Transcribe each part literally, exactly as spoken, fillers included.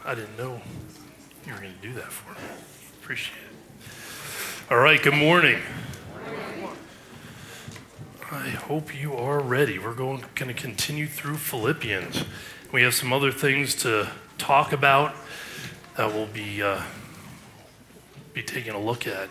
I didn't know you were going to do that for me. Appreciate it. All right, good morning. I hope you are ready. We're going, going to continue through Philippians. We have some other things to talk about that we'll be, uh, be taking a look at.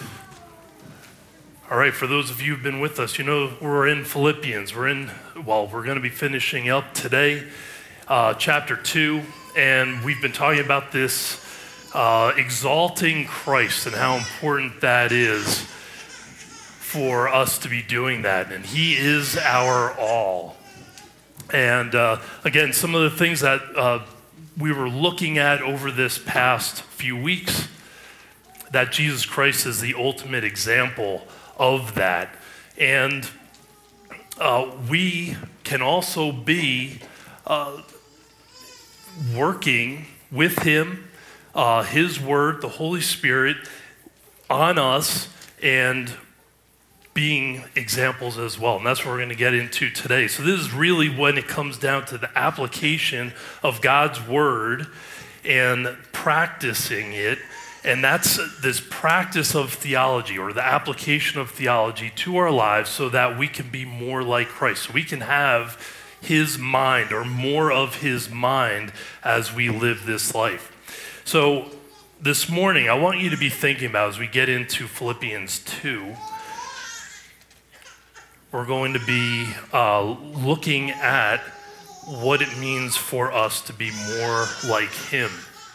All right, for those of you who've been with us, you know we're in Philippians. We're in, well, we're going to be finishing up today, uh, chapter two, and we've been talking about this uh, exalting Christ and how important that is for us to be doing that. And he is our all. And uh, again, some of the things that uh, we were looking at over this past few weeks, that Jesus Christ is the ultimate example of that. And uh, we can also be uh, working with him, uh, his word, the Holy Spirit on us, and being examples as well. And that's what we're going to get into today. So this is really when it comes down to the application of God's word and practicing it. And that's this practice of theology, or the application of theology to our lives, so that we can be more like Christ. So we can have his mind, or more of his mind, as we live this life. So this morning, I want you to be thinking about, as we get into Philippians two, we're going to be uh, looking at what it means for us to be more like him.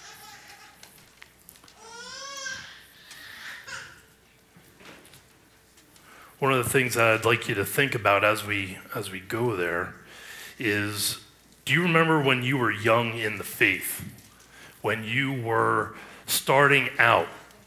One of the things that I'd like you to think about as we as we go there is, do you remember when you were young in the faith, when you were starting out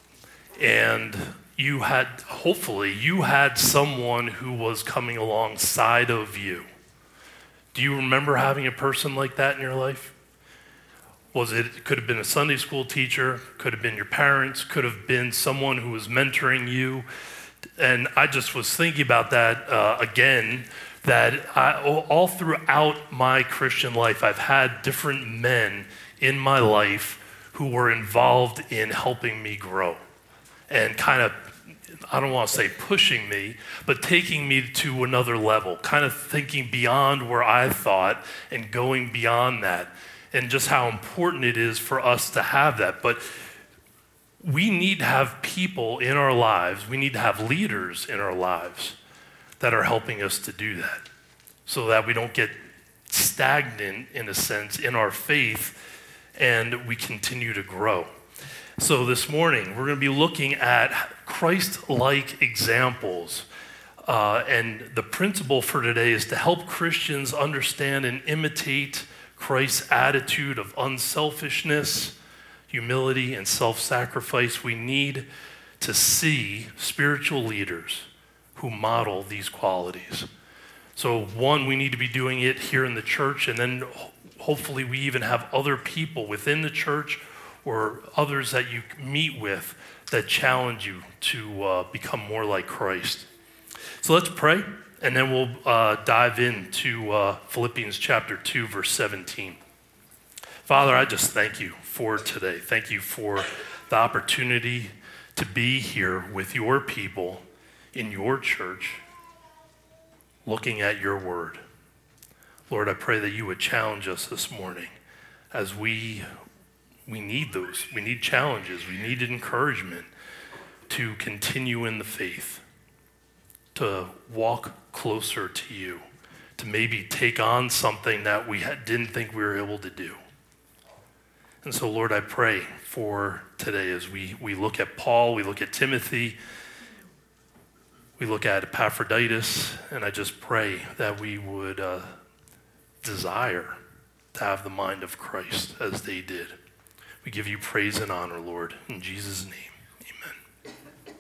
and you had, hopefully, you had someone who was coming alongside of you? Do you remember having a person like that in your life? Was it, it could have been a Sunday school teacher, could have been your parents, could have been someone who was mentoring you. And I just was thinking about that uh, again, that I, all throughout my Christian life, I've had different men in my life who were involved in helping me grow and kind of, I don't want to say pushing me, but taking me to another level, kind of thinking beyond where I thought and going beyond that, and just how important it is for us to have that. But we need to have people in our lives, we need to have leaders in our lives that are helping us to do that, so that we don't get stagnant, in a sense, in our faith, and we continue to grow. So this morning, we're going to be looking at Christ-like examples, uh, and the principle for today is to help Christians understand and imitate Christ's attitude of unselfishness, humility, and self-sacrifice. We need to see spiritual leaders who model these qualities. So one, we need to be doing it here in the church, and then hopefully we even have other people within the church or others that you meet with that challenge you to uh, become more like Christ. So let's pray, and then we'll uh, dive into uh, Philippians chapter two, verse seventeen. Father, I just thank you for today. Thank you for the opportunity to be here with your people in your church, looking at your word. Lord, I pray that you would challenge us this morning, as we we need those. We need challenges. We need encouragement to continue in the faith, to walk closer to you, to maybe take on something that we had, didn't think we were able to do. And so, Lord, I pray for today as we, we look at Paul, we look at Timothy, we look at Epaphroditus, and I just pray that we would uh, desire to have the mind of Christ as they did. We give you praise and honor, Lord, in Jesus' name, amen.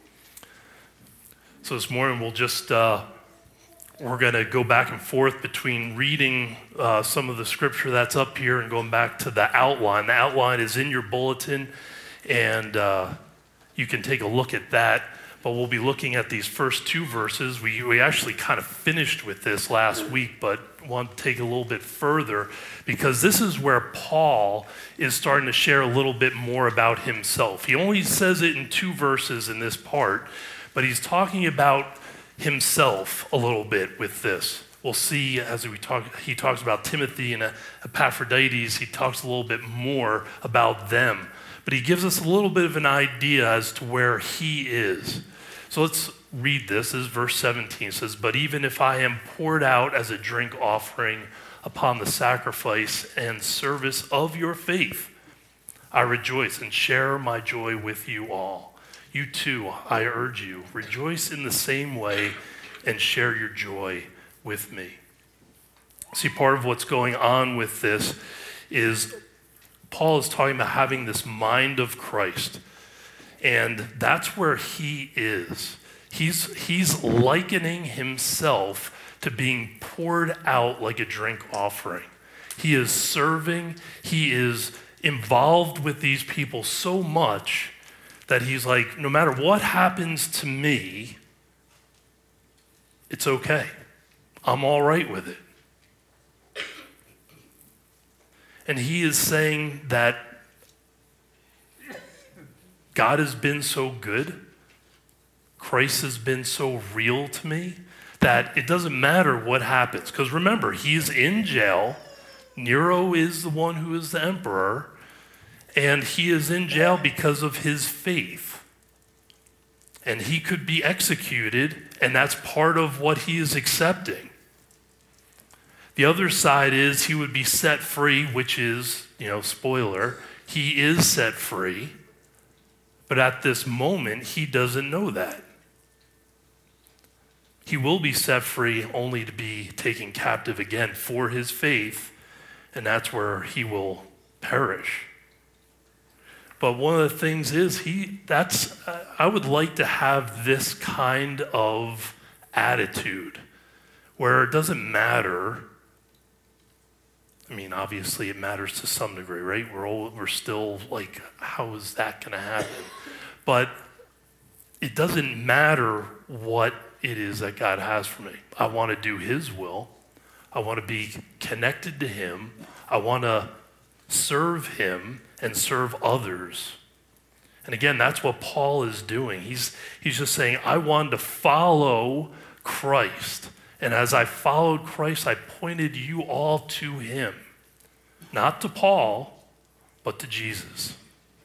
So this morning we'll just, uh, we're going to go back and forth between reading uh, some of the scripture that's up here and going back to the outline. The outline is in your bulletin, and uh, you can take a look at that. but we'll be looking at these first two verses. We, we actually kind of finished with this last week, but want to take it a little bit further because this is where Paul is starting to share a little bit more about himself. He only says it in two verses in this part, but he's talking about himself a little bit with this. We'll see as we talk, he talks about Timothy and Epaphroditus, he talks a little bit more about them. But he gives us a little bit of an idea as to where he is. So let's read this. This is verse seventeen. It says, "But even if I am poured out as a drink offering upon the sacrifice and service of your faith, I rejoice and share my joy with you all. You too, I urge you, rejoice in the same way and share your joy with me." See, part of what's going on with this is Paul is talking about having this mind of Christ, and that's where he is. He's, he's likening himself to being poured out like a drink offering. He is serving, he is involved with these people so much that he's like, no matter what happens to me, it's okay. I'm all right with it. And he is saying that God has been so good, Christ has been so real to me, that it doesn't matter what happens. Because remember, he's in jail. Nero is the one who is the emperor, and he is in jail because of his faith. And he could be executed, and that's part of what he is accepting. The other side is he would be set free, which is, you know, spoiler, he is set free. But at this moment, he doesn't know that. He will be set free only to be taken captive again for his faith, and that's where he will perish. But one of the things is, he that's I would like to have this kind of attitude where it doesn't matter. I mean, obviously it matters to some degree, right? We're all, we're still like, how is that going to happen? But it doesn't matter what it is that God has for me. I want to do his will. I want to be connected to him. I want to serve him and serve others. And again, that's what Paul is doing. He's, he's just saying, I want to follow Christ. And as I followed Christ, I pointed you all to him. Not to Paul, but to Jesus.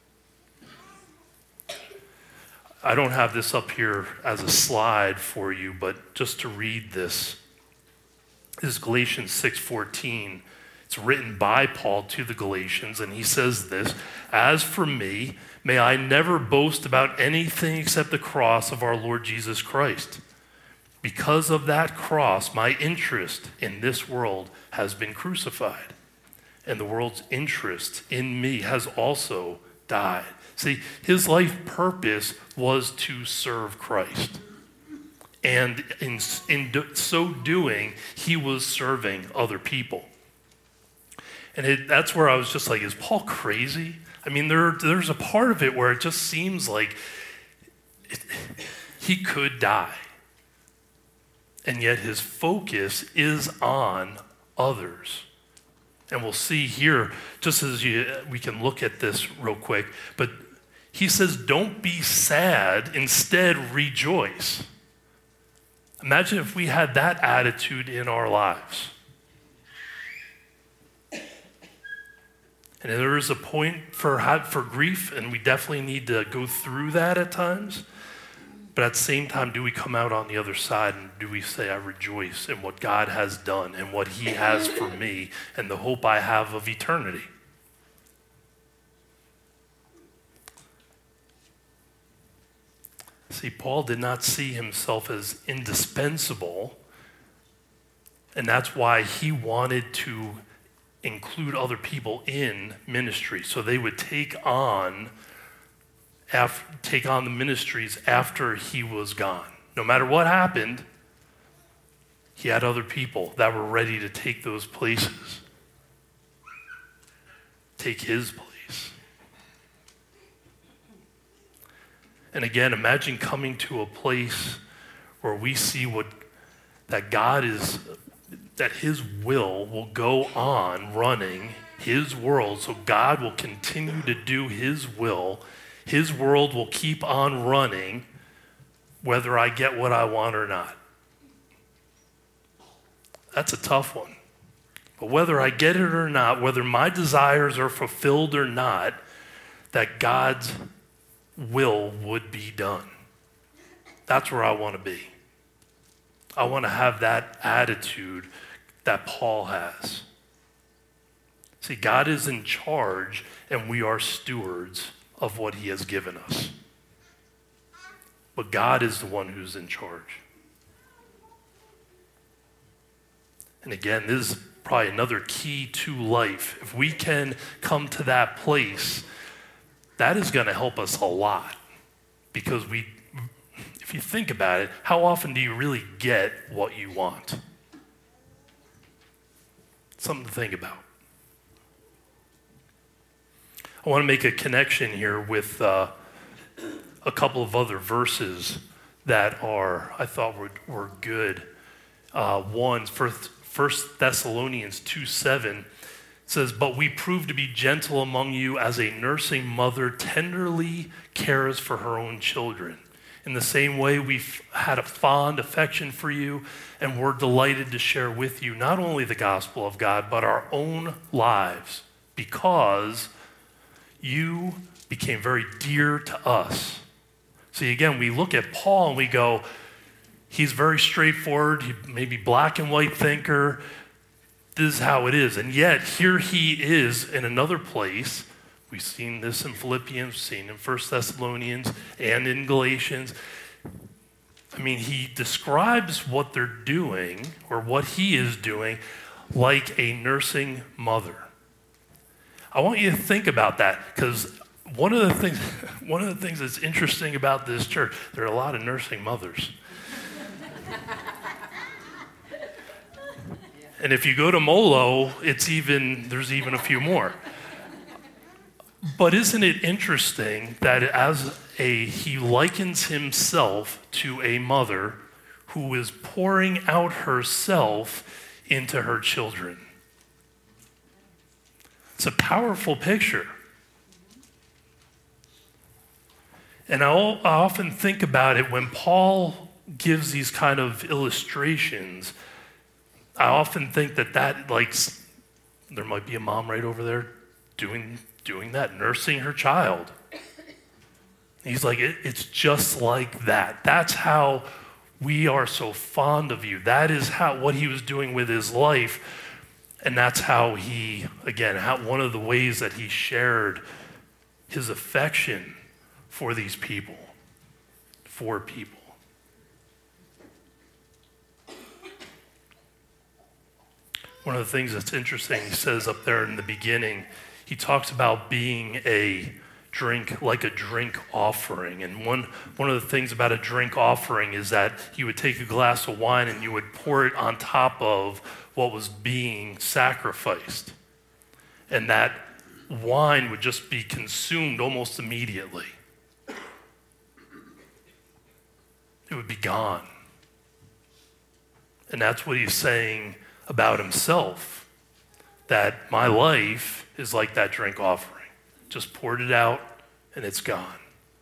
I don't have this up here as a slide for you, but just to read this. This is Galatians six fourteen. It's written by Paul to the Galatians, and he says this, "As for me, may I never boast about anything except the cross of our Lord Jesus Christ. Because of that cross, my interest in this world has been crucified, and the world's interest in me has also died." See, his life purpose was to serve Christ. And in, in do, so doing, he was serving other people. And it, that's where I was just like, is Paul crazy? I mean, there, there's a part of it where it just seems like it, he could die. And yet his focus is on others. And we'll see here, just as you, we can look at this real quick, but he says, don't be sad, instead rejoice. Imagine if we had that attitude in our lives. And there is a point for, for grief, and we definitely need to go through that at times. But at the same time, do we come out on the other side and do we say, I rejoice in what God has done and what he has for me and the hope I have of eternity? See, Paul did not see himself as indispensable, and that's why he wanted to include other people in ministry so they would take on After, take on the ministries after he was gone. No matter what happened, he had other people that were ready to take those places. Take his place. And again, imagine coming to a place where we see what that God is, that his will will go on running his world. So God will continue to do his will. His world will keep on running whether I get what I want or not. That's a tough one. But whether I get it or not, whether my desires are fulfilled or not, that God's will would be done. That's where I want to be. I want to have that attitude that Paul has. See, God is in charge, and we are stewards of what he has given us. But God is the one who's in charge. And again, this is probably another key to life. If we can come to that place, that is going to help us a lot. Because we, if you think about it, how often do you really get what you want? Something to think about. I want to make a connection here with uh, a couple of other verses that are, I thought were, were good. Uh, one, first, First Thessalonians two seven says, "But we prove to be gentle among you as a nursing mother tenderly cares for her own children. In the same way, we've had a fond affection for you, and we're delighted to share with you not only the gospel of God, but our own lives, because you became very dear to us." See, again, we look at Paul and we go, he's very straightforward, he maybe black and white thinker. This is how it is. And yet, here he is in another place. We've seen this in Philippians, we've seen in First Thessalonians, and in Galatians. I mean, he describes what they're doing, or what he is doing, like a nursing mother. I want you to think about that, because one of the things, one of the things that's interesting about this church, there are a lot of nursing mothers. And if you go to Molo, it's even, there's even a few more. But isn't it interesting that as a, he likens himself to a mother who is pouring out herself into her children? It's a powerful picture. And I often think about it when Paul gives these kind of illustrations. I often think that that, like, there might be a mom right over there doing doing that, nursing her child. He's like, it, it's just like that. That's how we are so fond of you. That is how what he was doing with his life. And that's how he, again, how, one of the ways that he shared his affection for these people, for people. One of the things that's interesting, he says up there in the beginning, he talks about being a drink, like a drink offering. And one, one of the things about a drink offering is that you would take a glass of wine and you would pour it on top of what was being sacrificed. And that wine would just be consumed almost immediately. It would be gone. And that's what he's saying about himself, that my life is like that drink offering. Just poured it out and it's gone.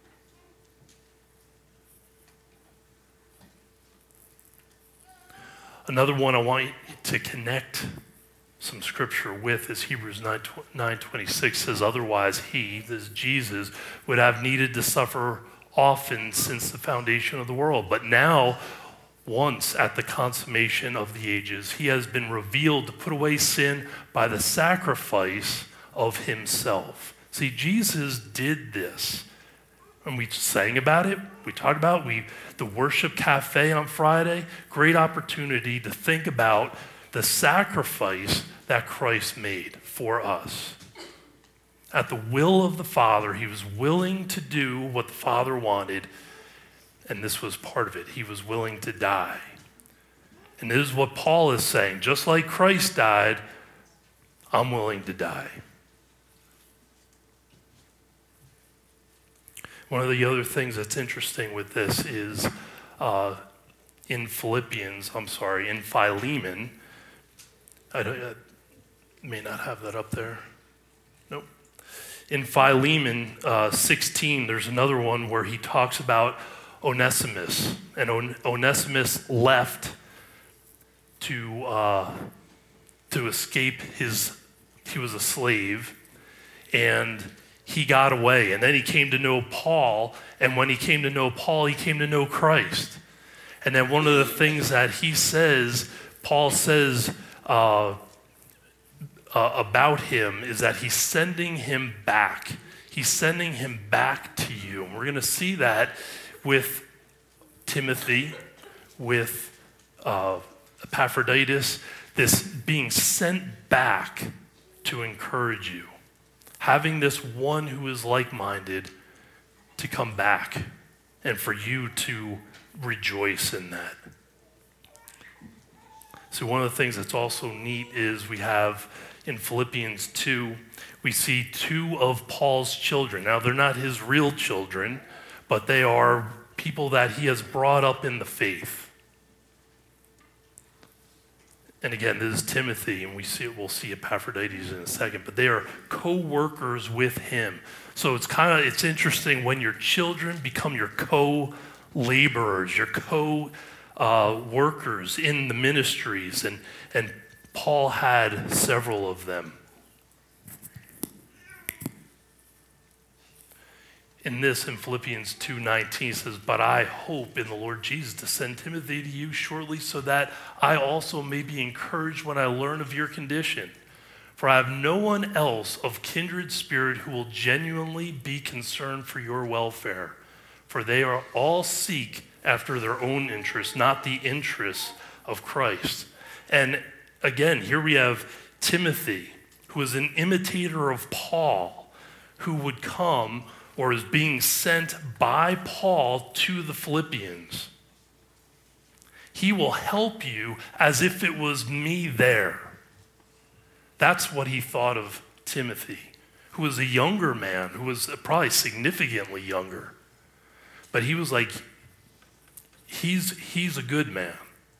Another one I want you to connect some scripture with is Hebrews nine twenty-six says, "Otherwise he," this is Jesus, "would have needed to suffer often since the foundation of the world. But now, once at the consummation of the ages, he has been revealed to put away sin by the sacrifice of himself." See, Jesus did this. And we sang about it. We talked about we the worship cafe on Friday. Great opportunity to think about the sacrifice that Christ made for us. At the will of the Father, he was willing to do what the Father wanted. And this was part of it. He was willing to die. And this is what Paul is saying. Just like Christ died, I'm willing to die. One of the other things that's interesting with this is uh, in Philippians, I'm sorry, in Philemon, I, don't, I may not have that up there. Nope. In Philemon uh, sixteen, there's another one where he talks about Onesimus. And On- Onesimus left to uh, to escape his, he was a slave, and he got away. And then he came to know Paul, and when he came to know Paul, he came to know Christ. And then one of the things that he says, Paul says uh, uh, about him is that he's sending him back. He's sending him back to you. And we're going to see that with Timothy, with uh, Epaphroditus, this being sent back to encourage you. Having this one who is like-minded to come back and for you to rejoice in that. So one of the things that's also neat is we have in Philippians two, we see two of Paul's children. Now, they're not his real children, but they are people that he has brought up in the faith. And again, this is Timothy, and we see we'll see Epaphroditus in a second, but they are co-workers with him. So it's kind of it's interesting when your children become your co-laborers, your co-workers uh, in the ministries, and and Paul had several of them. In this, in Philippians two nineteen, says, "But I hope in the Lord Jesus to send Timothy to you shortly, so that I also may be encouraged when I learn of your condition. For I have no one else of kindred spirit who will genuinely be concerned for your welfare. For they are all seek after their own interests, not the interests of Christ." And again, here we have Timothy, who is an imitator of Paul, who would come or is being sent by Paul to the Philippians. He will help you as if it was me there. That's what he thought of Timothy, who was a younger man, who was probably significantly younger. But he was like, he's, he's a good man.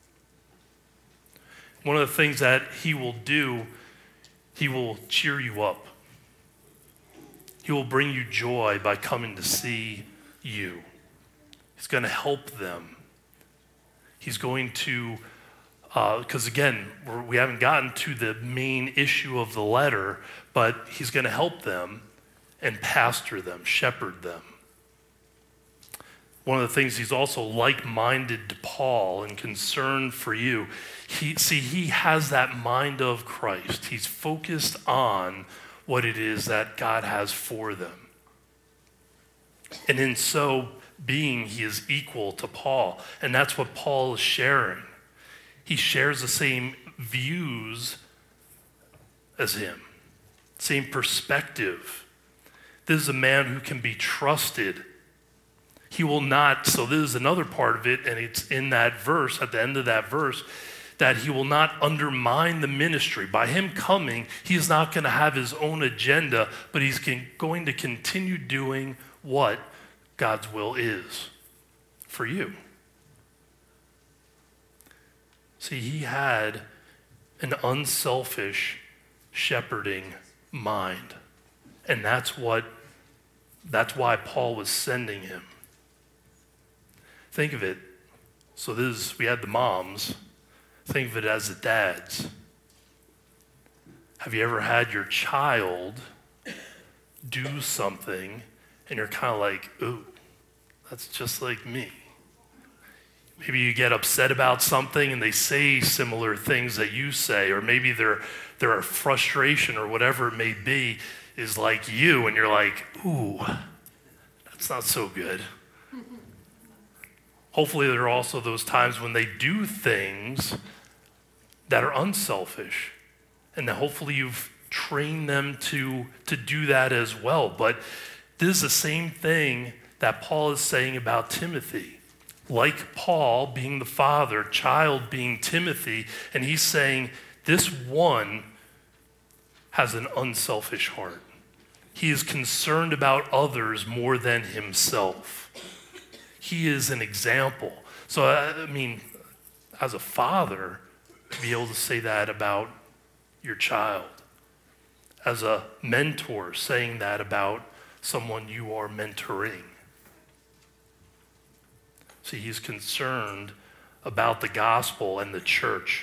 One of the things that he will do, he will cheer you up. He will bring you joy by coming to see you. He's going to help them. He's going to, because uh, again, we're, we haven't gotten to the main issue of the letter, but he's going to help them and pastor them, shepherd them. One of the things, he's also like-minded to Paul and concerned for you. He, see, he has that mind of Christ. He's focused on what it is that God has for them. And in so being, he is equal to Paul. And that's what Paul is sharing. He shares the same views as him, same perspective. This is a man who can be trusted. He will not, so this is another part of it, and it's in that verse, at the end of that verse, that he will not undermine the ministry. By him coming, he is not going to have his own agenda, but he's going to continue doing what God's will is for you. See, he had an unselfish shepherding mind. And that's what, that's why Paul was sending him. Think of it. So this is, we had the moms. Think of it as the dads. Have you ever had your child do something and you're kind of like, ooh, that's just like me? Maybe you get upset about something and they say similar things that you say, or maybe their, their frustration or whatever it may be is like you, and you're like, ooh, that's not so good. Hopefully there are also those times when they do things that are unselfish, and that hopefully you've trained them to, to do that as well. But this is the same thing that Paul is saying about Timothy. Like Paul being the father, child being Timothy, and he's saying this one has an unselfish heart. He is concerned about others more than himself. He is an example. So, I mean, as a father, to be able to say that about your child. As a mentor, saying that about someone you are mentoring. See, he's concerned about the gospel and the church.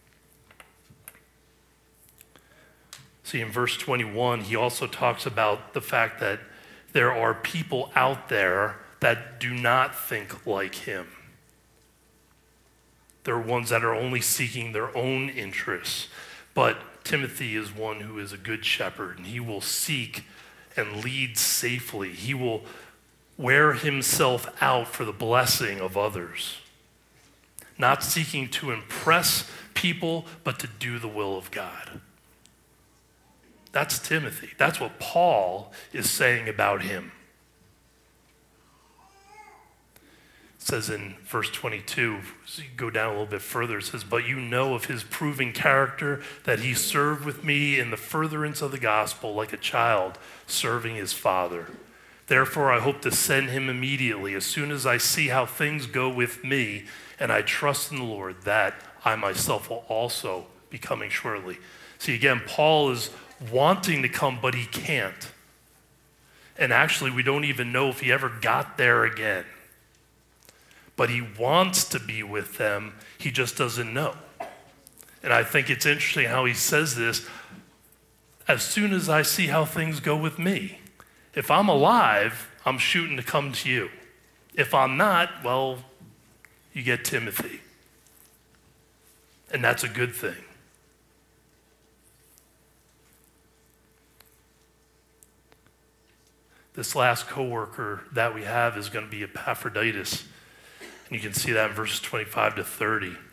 See, in verse twenty-one, he also talks about the fact that there are people out there that do not think like him. There are ones that are only seeking their own interests. But Timothy is one who is a good shepherd, and he will seek and lead safely. He will wear himself out for the blessing of others. Not seeking to impress people, but to do the will of God. That's Timothy. That's what Paul is saying about him. It says in verse twenty-two, so you go down a little bit further, it says, but you know of his proving character, that he served with me in the furtherance of the gospel like a child serving his father. Therefore, I hope to send him immediately as soon as I see how things go with me, and I trust in the Lord that I myself will also be coming shortly. See, again, Paul is wanting to come, but he can't. And actually, we don't even know if he ever got there again. But he wants to be with them, he just doesn't know. And I think it's interesting how he says this, as soon as I see how things go with me. If I'm alive, I'm shooting to come to you. If I'm not, well, you get Timothy. And that's a good thing. This last coworker that we have is going to be Epaphroditus. And you can see that in verses twenty-five to thirty. It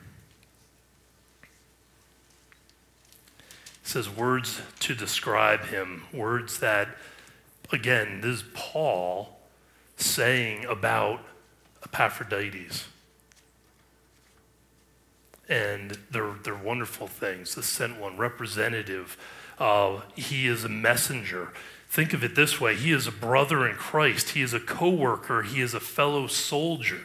says words to describe him, words that, again, this is Paul saying about Epaphroditus. And they're, they're wonderful things. The sent one, representative. Uh, he is a messenger. Think of it this way. He is a brother in Christ. He is a co-worker. He is a fellow soldier.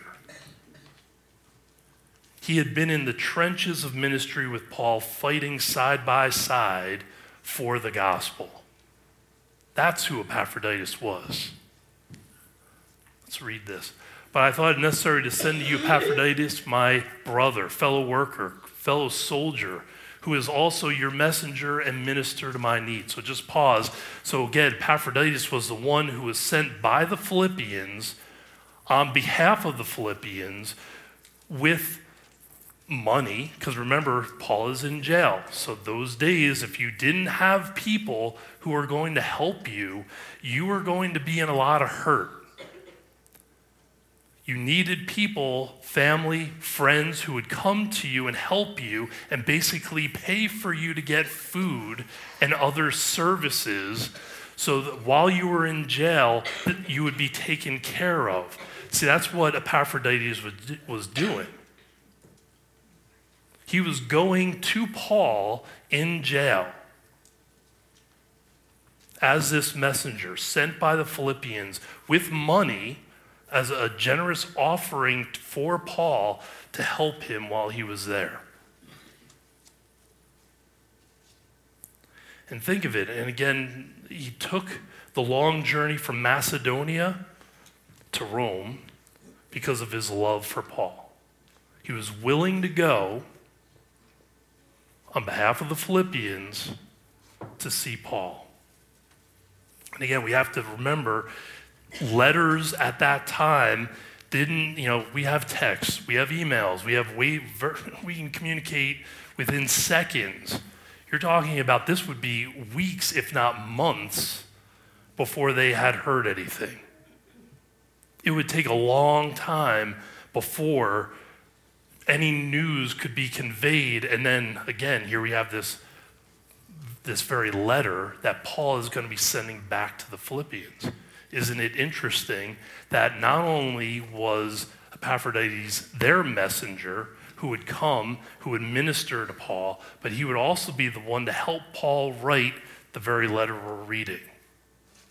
He had been in the trenches of ministry with Paul, fighting side by side for the gospel. That's who Epaphroditus was. Let's read this. But I thought it necessary to send to you Epaphroditus, my brother, fellow worker, fellow soldier, who is also your messenger and minister to my needs. So just pause. So again, Epaphroditus was the one who was sent by the Philippians on behalf of the Philippians with money, because remember, Paul is in jail. So those days, if you didn't have people who were going to help you, you were going to be in a lot of hurt. You needed people, family, friends who would come to you and help you and basically pay for you to get food and other services so that while you were in jail, that you would be taken care of. See, that's what Epaphroditus was, was doing. He was going to Paul in jail as this messenger sent by the Philippians with money as a generous offering for Paul to help him while he was there. And think of it, and again, he took the long journey from Macedonia to Rome because of his love for Paul. He was willing to go on behalf of the Philippians to see Paul. And again, we have to remember, letters at that time didn't, you know, we have texts, we have emails, we have way, we can communicate within seconds. You're talking about this would be weeks, if not months, before they had heard anything. It would take a long time before any news could be conveyed. And then again, here we have this, this very letter that Paul is going to be sending back to the Philippians. Isn't it interesting that not only was Epaphroditus their messenger who would come, who would minister to Paul, but he would also be the one to help Paul write the very letter we're reading.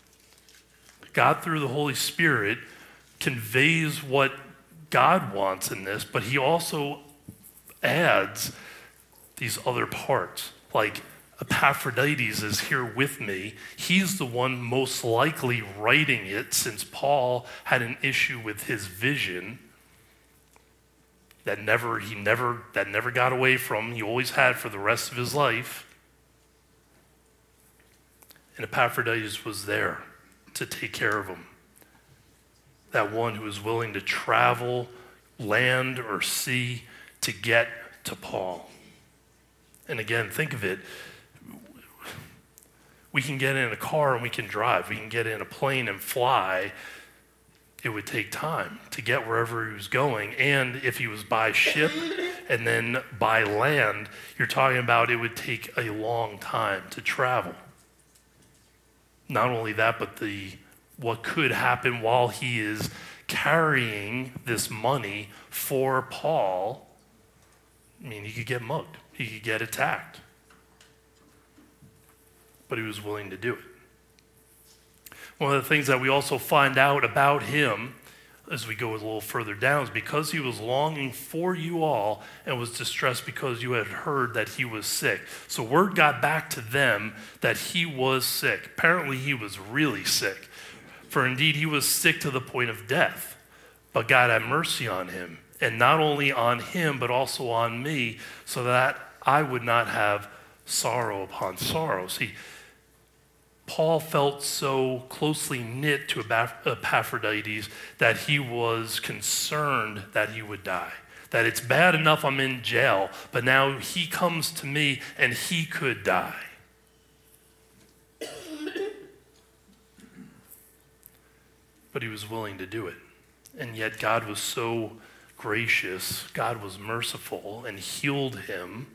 God, through the Holy Spirit, conveys what God wants in this, but he also adds these other parts. Like Epaphroditus is here with me. He's the one most likely writing it, since Paul had an issue with his vision that never he never that never got away from. He always had for the rest of his life. And Epaphroditus was there to take care of him. That one who was willing to travel land or sea to get to Paul. And again, think of it. We can get in a car and we can drive. We can get in a plane and fly. It would take time to get wherever he was going. And if he was by ship and then by land, you're talking about it would take a long time to travel. Not only that, but the what could happen while he is carrying this money for Paul. I mean, he could get mugged. He could get attacked. But he was willing to do it. One of the things that we also find out about him as we go a little further down is because he was longing for you all and was distressed because you had heard that he was sick. So word got back to them that he was sick. Apparently he was really sick. For indeed he was sick to the point of death. But God had mercy on him. And not only on him, but also on me, so that I would not have sorrow upon sorrow. See, Paul felt so closely knit to Epaphroditus that he was concerned that he would die. That it's bad enough I'm in jail, but now he comes to me and he could die. But he was willing to do it. And yet God was so gracious, God was merciful and healed him.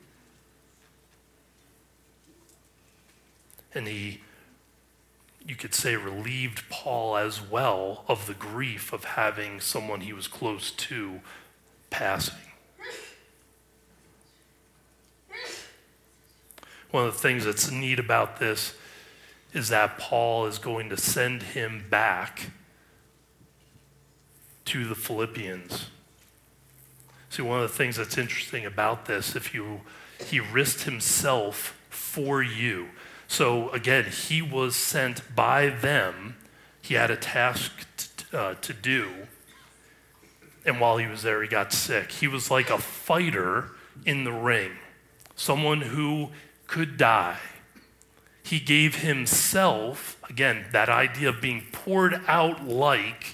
And he, you could say, relieved Paul as well of the grief of having someone he was close to passing. One of the things that's neat about this is that Paul is going to send him back to the Philippians. See, one of the things that's interesting about this, if you, he risked himself for you. So again, he was sent by them. He had a task to, uh, to do. And while he was there, he got sick. He was like a fighter in the ring, someone who could die. He gave himself, again, that idea of being poured out like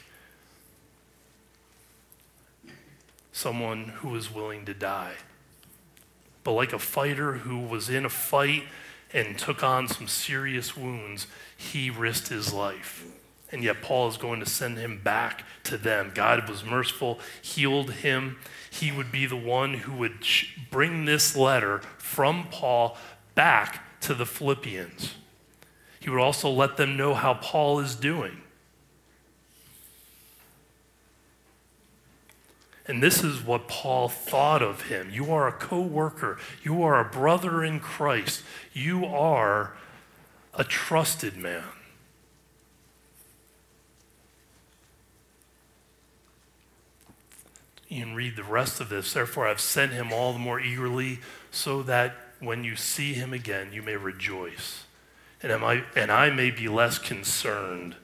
someone who was willing to die. But like a fighter who was in a fight and took on some serious wounds, he risked his life. And yet Paul is going to send him back to them. God was merciful, healed him. He would be the one who would bring this letter from Paul back to the Philippians. He would also let them know how Paul is doing. And this is what Paul thought of him. You are a co-worker. You are a brother in Christ. You are a trusted man. You can read the rest of this. Therefore, I've sent him all the more eagerly, so that when you see him again, you may rejoice. And, am I, and I may be less concerned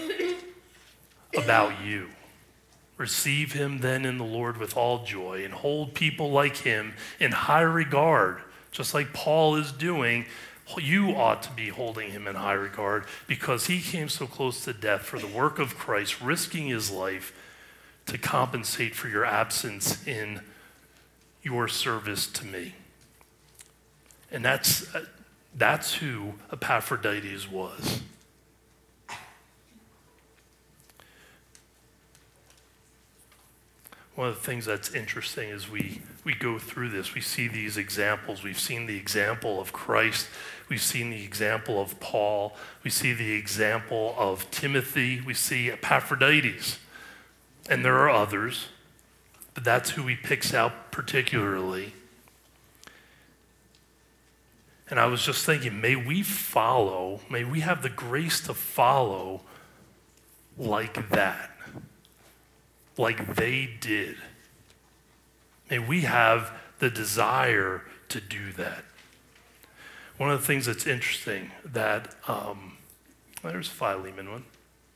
about you. Receive him then in the Lord with all joy, and hold people like him in high regard, just like Paul is doing. You ought to be holding him in high regard, because he came so close to death for the work of Christ, risking his life to compensate for your absence in your service to me. And that's, that's who Epaphroditus was. One of the things that's interesting is we, we go through this, we see these examples. We've seen the example of Christ. We've seen the example of Paul. We see the example of Timothy. We see Epaphroditus. And there are others, but that's who he picks out particularly. And I was just thinking, may we follow, may we have the grace to follow like that, like they did. May we have the desire to do that. One of the things that's interesting that, um, there's a Philemon one.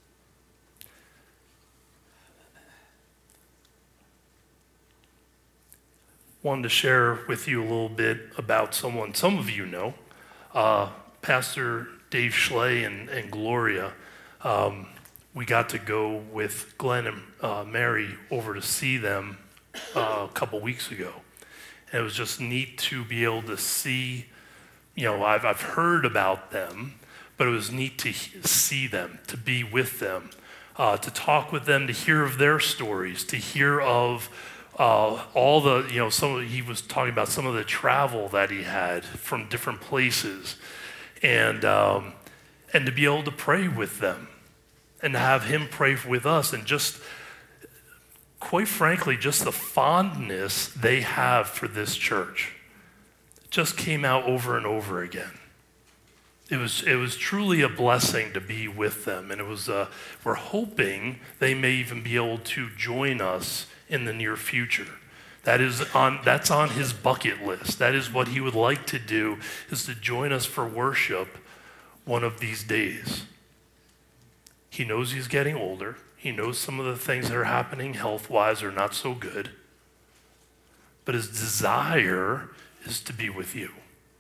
Wanted to share with you a little bit about someone some of you know, uh, Pastor Dave Schley and, and Gloria. Um, we got to go with Glenn and uh, Mary over to see them uh, a couple weeks ago. And it was just neat to be able to see, you know, I've, I've heard about them, but it was neat to he- see them, to be with them, uh, to talk with them, to hear of their stories, to hear of uh, all the, you know, some of, he was talking about some of the travel that he had from different places, and um, and to be able to pray with them, and to have him pray with us, and just, quite frankly, just the fondness they have for this church just came out over and over again. It was it was truly a blessing to be with them, and it was uh, we're hoping they may even be able to join us in the near future. That is on that's on his bucket list. That is what he would like to do, is to join us for worship one of these days. He knows he's getting older. He knows some of the things that are happening health-wise are not so good. But his desire is to be with you.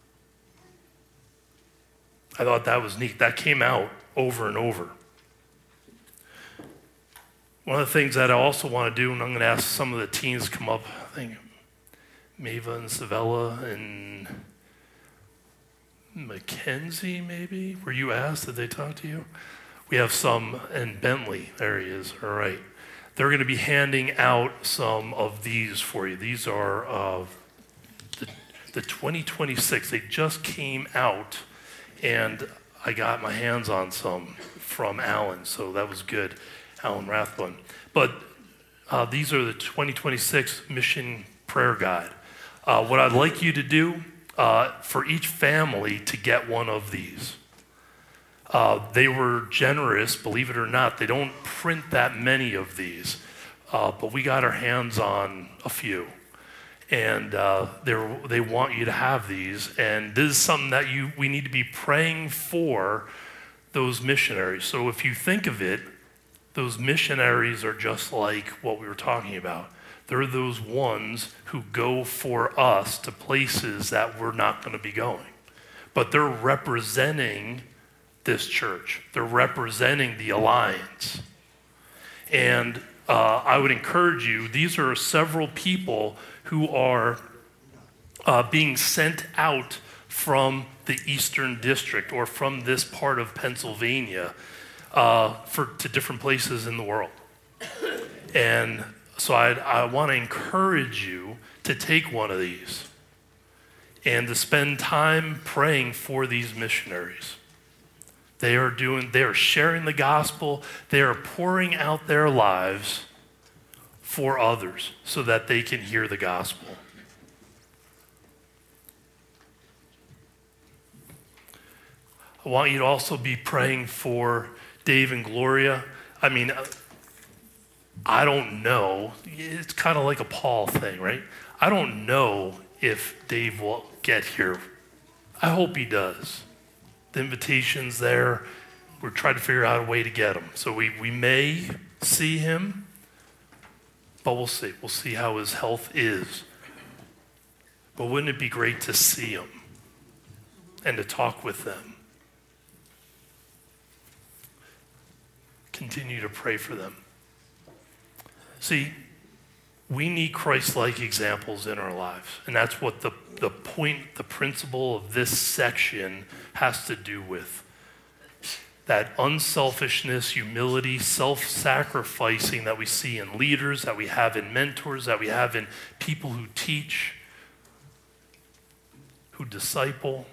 I thought that was neat. That came out over and over. One of the things that I also want to do, and I'm going to ask some of the teens to come up, I think Mava and Savella and Mackenzie maybe, were you asked? Did they talk to you? We have some, and Bentley, there he is, all right. They're going to be handing out some of these for you. These are uh, the, the twenty twenty-six. They just came out, and I got my hands on some from Alan, so that was good, Alan Rathbun. But uh, these are the twenty twenty-six Mission Prayer Guide. Uh, what I'd like you to do, uh, for each family to get one of these. Uh, they were generous, believe it or not. They don't print that many of these, uh, but we got our hands on a few. And uh, they want you to have these. And this is something that you we need to be praying for those missionaries. So if you think of it, those missionaries are just like what we were talking about. They're those ones who go for us to places that we're not going to be going. But they're representing this church. They're representing the Alliance. And uh, I would encourage you, these are several people who are uh, being sent out from the Eastern District or from this part of Pennsylvania uh, for to different places in the world. And so I'd, I want to encourage you to take one of these and to spend time praying for these missionaries. They are doing, they are sharing the gospel. They are pouring out their lives for others so that they can hear the gospel. I want you to also be praying for Dave and Gloria. I mean, I don't know. It's kind of like a Paul thing, right? I don't know if Dave will get here. I hope he does. The invitation's there. We're trying to figure out a way to get him. So we, we may see him, but we'll see. We'll see how his health is. But wouldn't it be great to see him and to talk with them? Continue to pray for them. See, we need Christ-like examples in our lives. And that's what the, the point, the principle of this section has to do with. That unselfishness, humility, self-sacrificing that we see in leaders, that we have in mentors, that we have in people who teach, who disciple.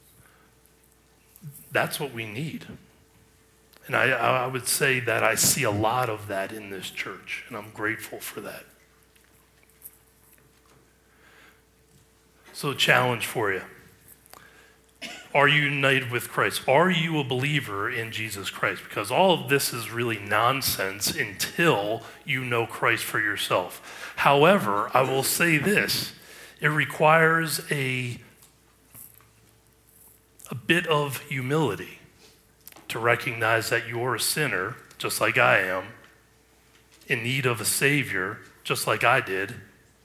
That's what we need. And I, I would say that I see a lot of that in this church, and I'm grateful for that. So a challenge for you. Are you united with Christ? Are you a believer in Jesus Christ? Because all of this is really nonsense until you know Christ for yourself. However, I will say this, it requires a, a bit of humility to recognize that you're a sinner, just like I am, in need of a Savior, just like I did.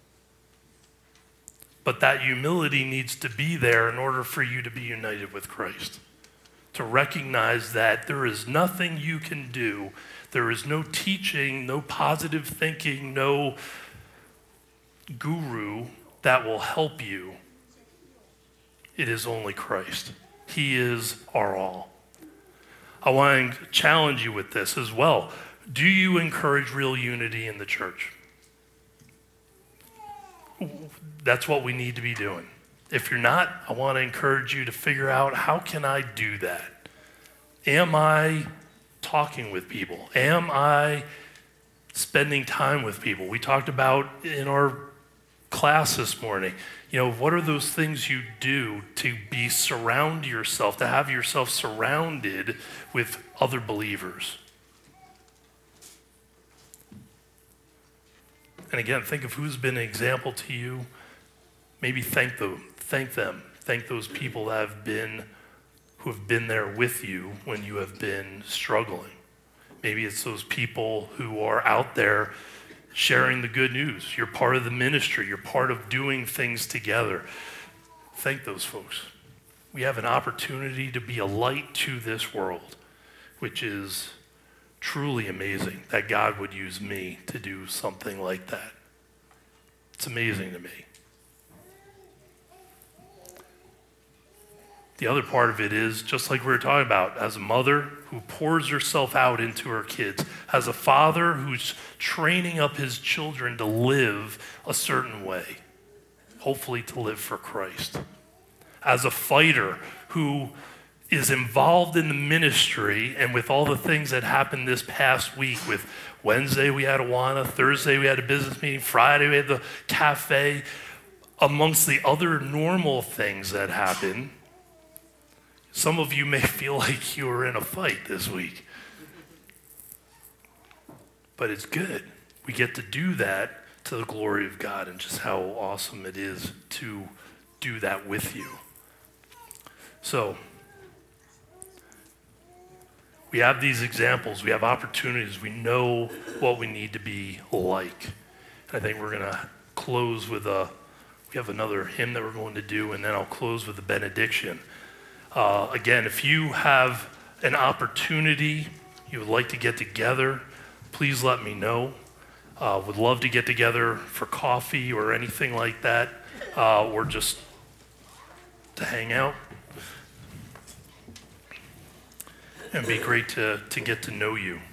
But that humility needs to be there in order for you to be united with Christ. To recognize that there is nothing you can do. There is no teaching, no positive thinking, no guru that will help you. It is only Christ. He is our all. I want to challenge you with this as well. Do you encourage real unity in the church? That's what we need to be doing. If you're not, I want to encourage you to figure out, how can I do that? Am I talking with people? Am I spending time with people? We talked about in our class this morning, you know, what are those things you do to be surround yourself, to have yourself surrounded with other believers? And again, think of who's been an example to you. Maybe thank them, thank them, thank those people that have been, who have been there with you when you have been struggling. Maybe it's those people who are out there sharing the good news. You're part of the ministry. You're part of doing things together. Thank those folks. We have an opportunity to be a light to this world, which is truly amazing that God would use me to do something like that. It's amazing to me. The other part of it is, just like we were talking about, as a mother who pours herself out into her kids, as a father who's training up his children to live a certain way, hopefully to live for Christ. As a fighter who is involved in the ministry, and with all the things that happened this past week, with Wednesday we had Awana, Thursday we had a business meeting, Friday we had the cafe, amongst the other normal things that happen. Some of you may feel like you were in a fight this week. But it's good. We get to do that to the glory of God, and just how awesome it is to do that with you. So, we have these examples. We have opportunities. We know what we need to be like. And I think we're going to close with a, we have another hymn that we're going to do, and then I'll close with a benediction. Uh, again, if you have an opportunity, you would like to get together, please let me know. Uh, would love to get together for coffee or anything like that, uh, or just to hang out. It'd be great to, to get to know you.